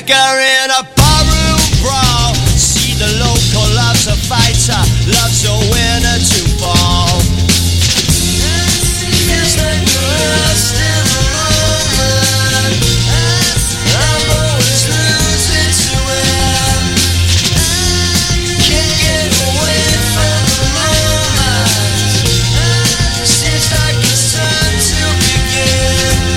liquor in a barroom brawl. See the local loves a fighter, loves a winner to fall. It's the lust in the moment. I'm always losing to it. Can't get away from the moment. Seems like it's time to begin.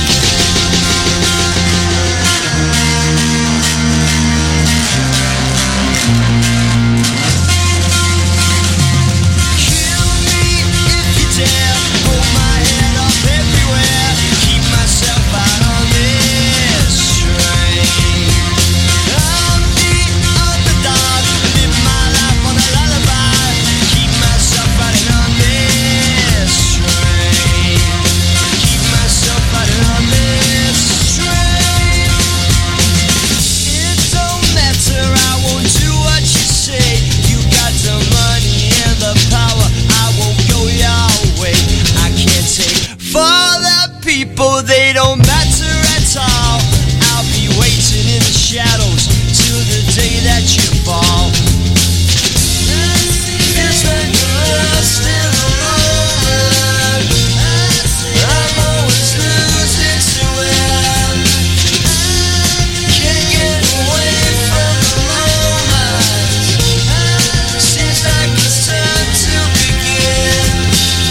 They don't matter at all. I'll be waiting in the shadows till the day that you fall. It's like lost in the moment. I'm always losing to it. Can't get away from the moment. Seems like it's time to begin.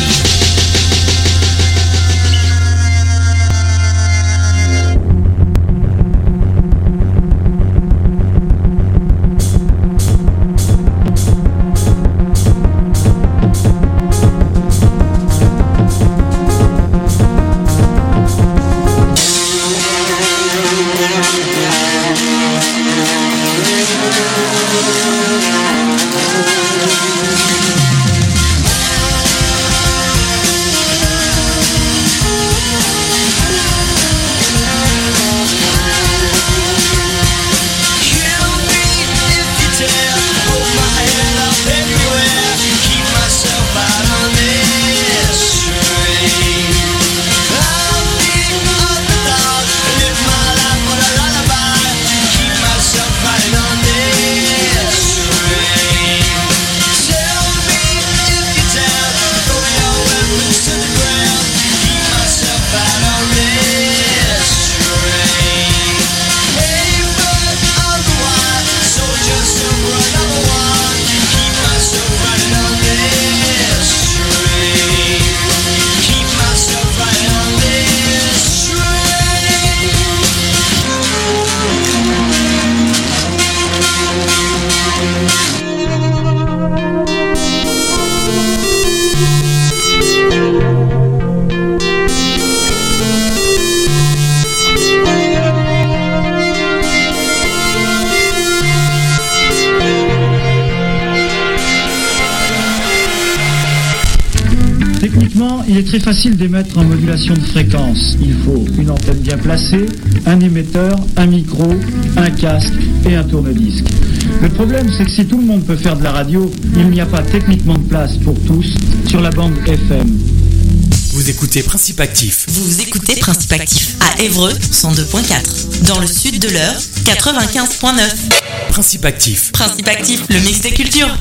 Il est très facile d'émettre en modulation de fréquence. Il faut une antenne bien placée, un émetteur, un micro, un casque et un tourne-disque. Le problème, c'est que si tout le monde peut faire de la radio, il n'y a pas techniquement de place pour tous sur la bande FM. Vous écoutez Principe Actif. Vous écoutez Principe Actif à Évreux 102.4. Dans le sud de l'Eure 95.9. Principe Actif. Principe Actif, le mix des cultures.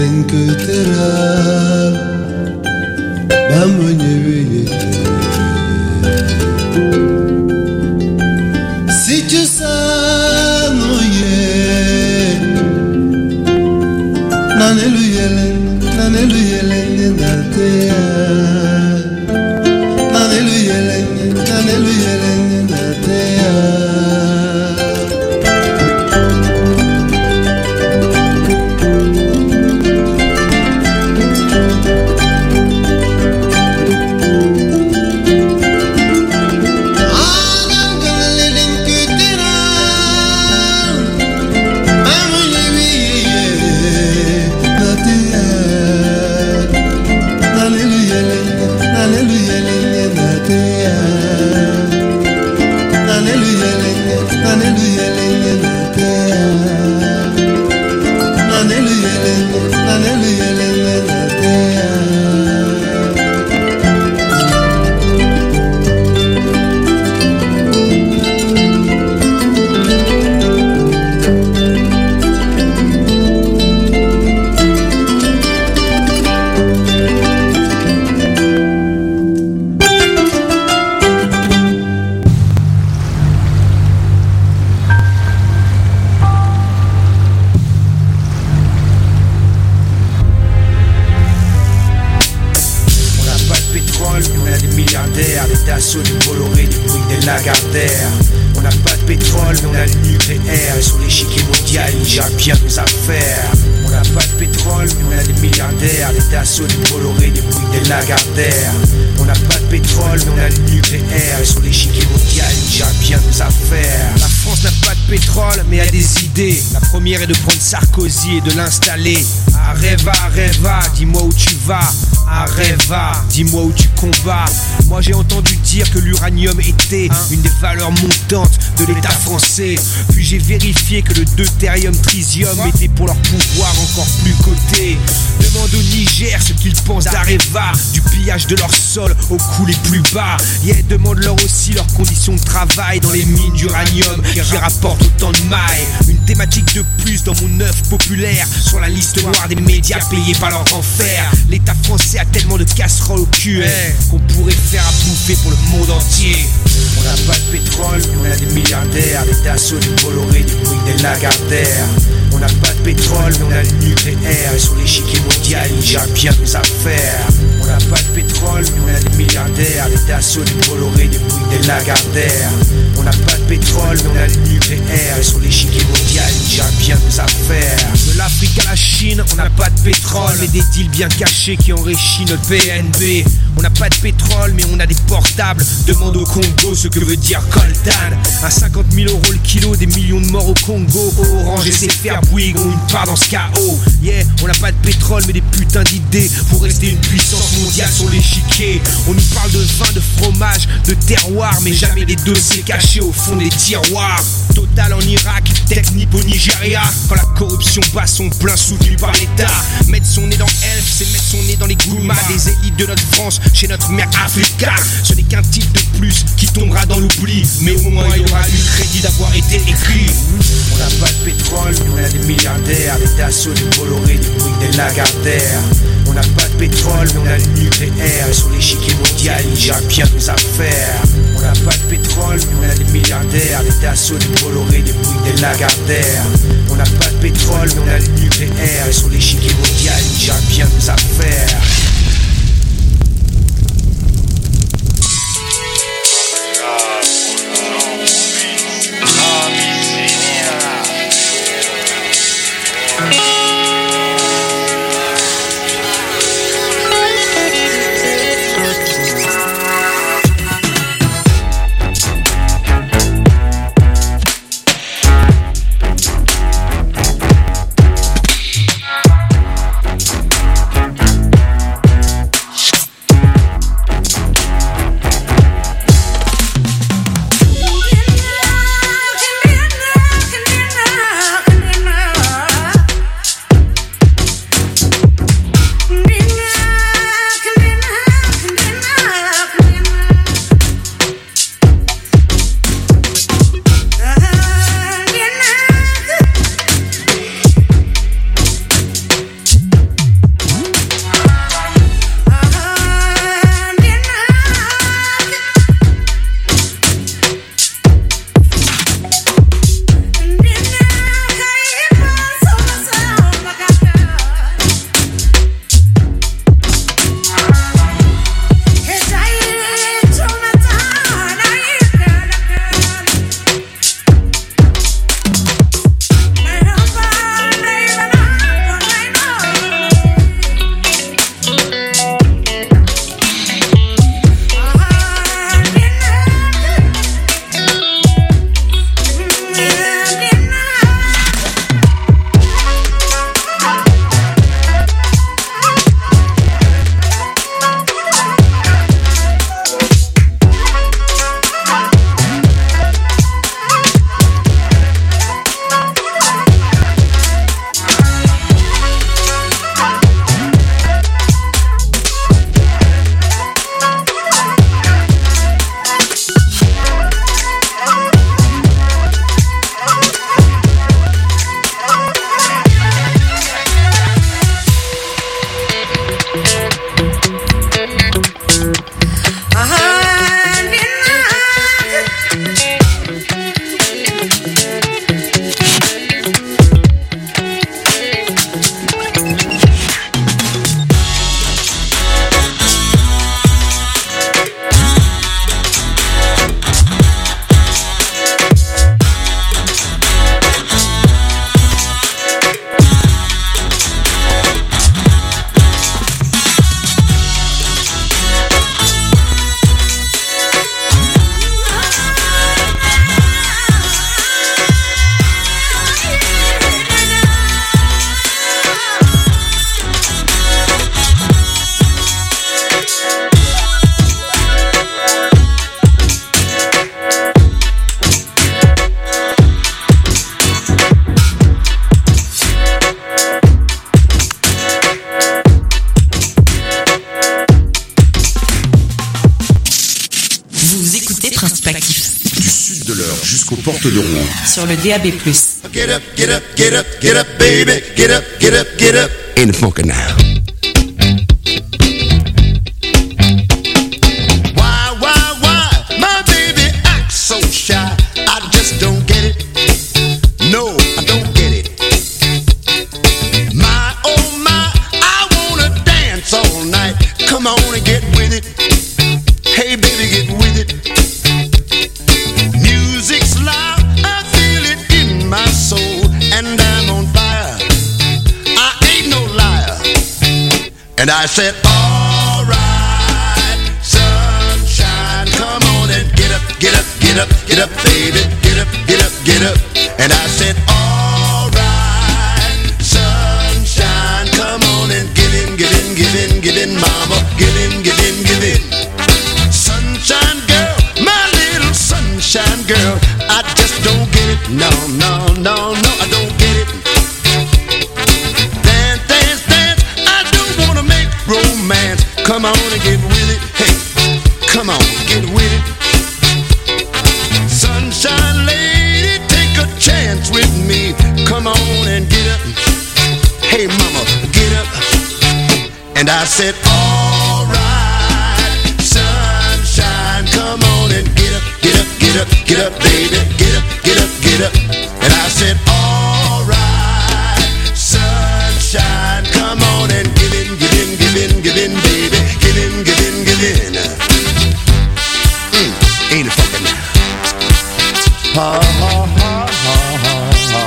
Si tu s'ennuies, naneluyele, naneluyele, natea, naneluyele, naneluyele, natea. Et de prendre Sarkozy et de l'installer. Arreva, dis-moi où tu vas. Arreva, dis-moi où tu combats. Moi j'ai entendu dire que l'uranium était une des valeurs montantes de l'État français. Puis j'ai vérifié que le deutérium tritium était pour leur pouvoir encore plus coté. Demande au Niger ce qu'ils pensent d'Areva, du pillage de leur sol au coût les plus bas. Demande-leur aussi leurs conditions de travail dans les mines d'uranium qui rapportent autant de mailles. Une thématique de plus dans mon œuvre populaire sur la liste noire des médias payés par leur enfer. L'État français a tellement de casseroles au cul qu'on pourrait faire à bouffer pour le monde entier. On n'a pas de pétrole, mais on a des milliardaires, des Dassault, des Bolloré, des Bouygues, des Lagardère. On n'a pas de pétrole, mais on a le nucléaire. Et sur l'échiquier mondial, ils gèrent bien nos affaires. On n'a pas de pétrole, mais on a des milliardaires, des Dassault, des Bolloré, des Bouygues, des Lagardère. On n'a pas de pétrole, mais on a le nucléaire. Et sur l'échiquier mondial, ils gèrent bien nos affaires. De l'Afrique à la Chine, on n'a pas de pétrole, mais des deals bien cachés qui enrichissent notre PNB. On n'a pas de pétrole, mais on a des portables. Demande au Congo ce que veut dire coltan. À 50 000 € le kilo, des millions de morts au Congo. Orange et ses fers Bouygues ont une part dans ce chaos. Yeah, on n'a pas de pétrole, mais des putains d'idées pour rester une puissance mondiale sur l'échiquier. On nous parle de vin, de fromage, de terroir, mais jamais des dossiers cachés au fond des tiroirs. Total en Irak, Technip au Nigeria. Quand la corruption bat son plein soutenu par l'État. Mettre son nez dans Elf, c'est mettre son nez dans les Goumas des élites de notre France, chez notre mère Africa. Ce n'est qu'un titre de plus qui tombera dans l'oubli, mais au moins il aura eu le crédit d'avoir été écrit. On n'a pas de pétrole, mais on a des milliardaires, des Dassault, des Bolloré, des Bouygues, des Lagardère. On n'a pas de pétrole, mais on a le nucléaire. Et sur l'échiquier mondial, ils gèrent bien nos affaires. On n'a pas de pétrole, mais on a des milliardaires, des Dassault, des Bolloré, des Bouygues, des Lagardère. On n'a pas de pétrole, mais on a le nucléaire. Et sur l'échiquier mondial, ils gèrent bien nos affaires. porte de Rouen. Sur le DAB+. Get up, get up, get up, get up, baby. Get up, get up, get up. In the funky now. Why, my baby acts so shy. I just don't get it. No, I don't get it. My, oh my, I wanna dance all night. Come on and get with it. Hey baby, get with it. Music's loud, I feel it in my soul, and I'm on fire. I ain't no liar. And I said, alright, sunshine, come on and get up, get up, get up, get up, baby, get up, get up, get up. And I said, alright, sunshine, come on and give in, give in, give in, give in, mama, give in, give in, give in. Sunshine girl, my little sunshine girl, I just don't get it, no, no, no, no, I don't get it. Dance, dance, dance, I don't wanna make romance. Come on and get with it, hey, come on, get with it. Sunshine lady, take a chance with me. Come on and get up, hey mama, get up. And I said, alright, sunshine, come on and get up, get up, get up, get up, baby, get up, get up, get up. And I said, alright, sunshine, come on and give in, give in, give in, give in, baby, give in, give in, give in. Ain't it fucking now? Ha ha ha ha ha ha.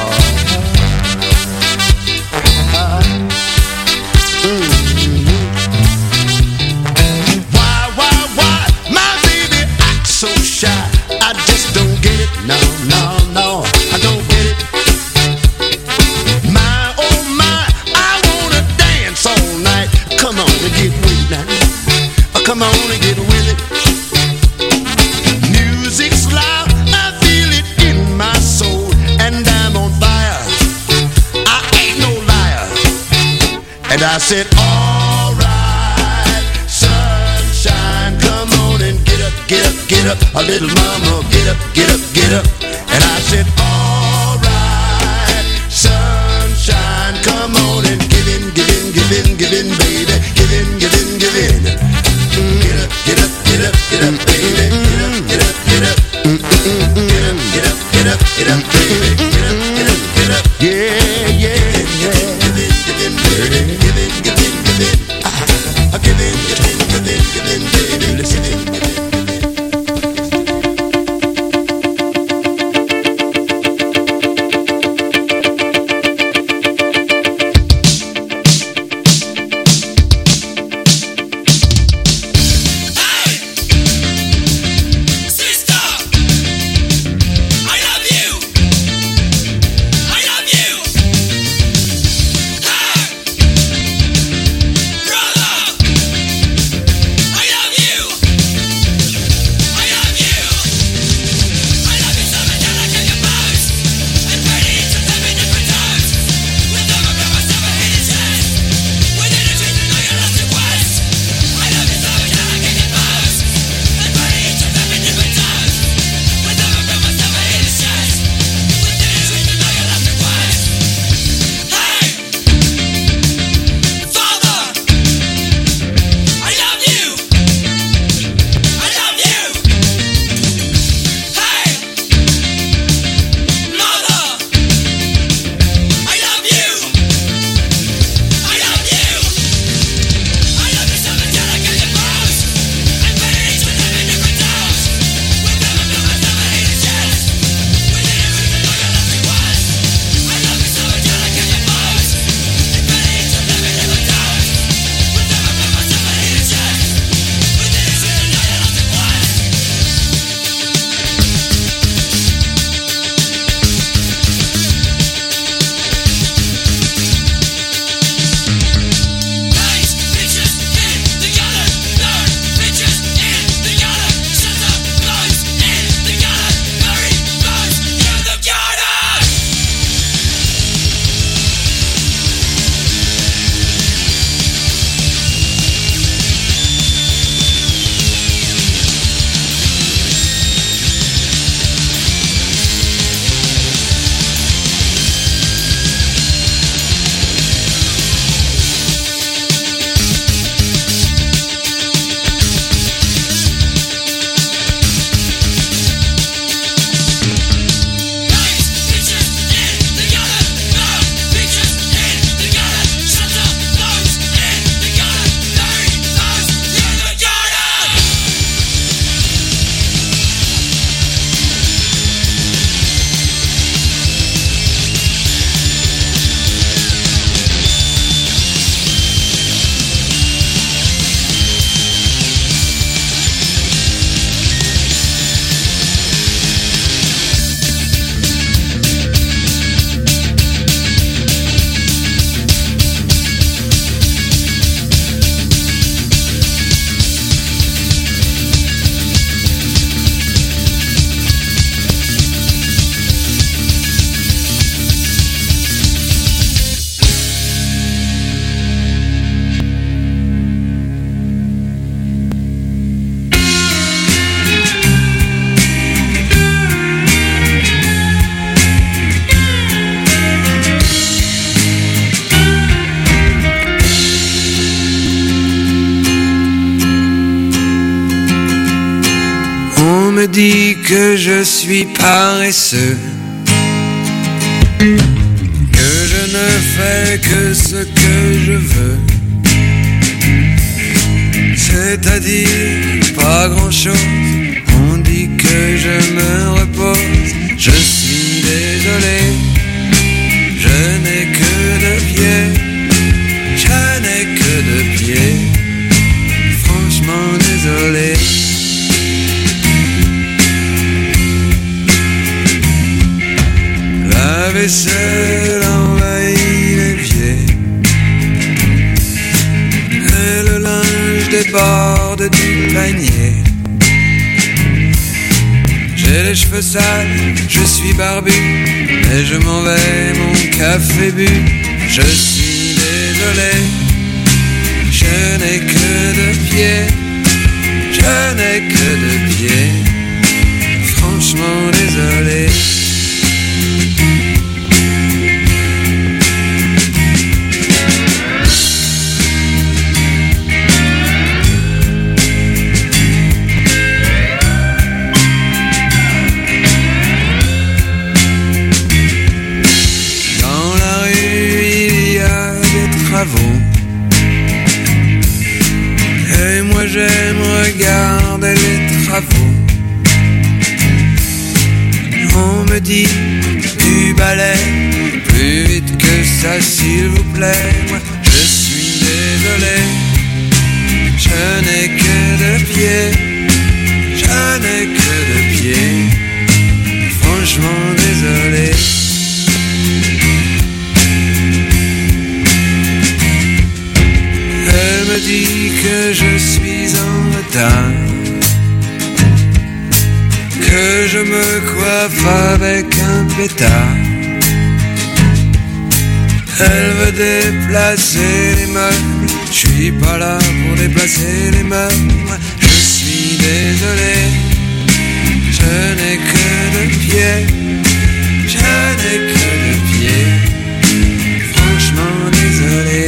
Why, my baby acts so shy. I just don't get it, no, no, no, I don't get it. My, oh my, I wanna dance all night. Come on and get with it now. Come on and get with it. Music's loud, I feel it in my soul, and I'm on fire. I ain't no liar. And I said, alright, sunshine, come on and get up, get up, get up. A little mama, get up, get up, get up. And I said, alright, sunshine, come on and give in, give in, give in, give in, baby. Give in, give in, give in. Get up, get up, get up, get up, baby. Get up, get up, get up. Get up, get up, get up, get up, baby. Get up, get up, get up. Yeah, yeah, yeah. Give in, give in, baby. Give in, give in, give in. Give in, give in, give in, give in, baby. Listen in, give in. dit que je suis paresseux, que je ne fais que ce que je veux, c'est-à-dire pas grand-chose. On dit que je me repose, je suis désolé, je n'ai que deux pieds, je n'ai que deux pieds, franchement désolé. La vaisselle envahit l'évier et le linge déborde du panier. J'ai les cheveux sales, je suis barbu, mais je m'en vais, mon café bu. Je suis désolé, je n'ai que deux pieds, je n'ai que deux pieds, franchement désolé. Et moi j'aime regarder les travaux. On me dit du balai, plus vite que ça s'il vous plaît. Moi je suis désolé, je n'ai que deux pieds, je n'ai que deux pieds, franchement désolé. Elle me dit que je suis en retard, que je me coiffe avec un pétard. Elle veut déplacer les meubles, je suis pas là pour déplacer les meubles. Moi, je suis désolé, je n'ai que deux pieds, je n'ai que deux pieds, franchement désolé.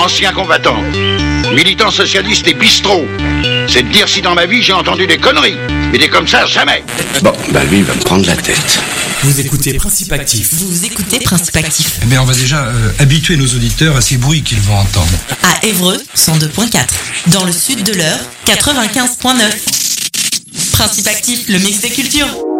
ancien combattant, militant socialiste et bistrot. C'est de dire si dans ma vie j'ai entendu des conneries. Mais des comme ça, jamais. Bon, bah lui, il va me prendre la tête. Vous écoutez Principe Actif. Vous écoutez Principe Actif. Eh bien, on va déjà habituer nos auditeurs à ces bruits qu'ils vont entendre. À Évreux, 102.4. Dans le sud de l'Eure, 95.9. Principe Actif, le mix des cultures.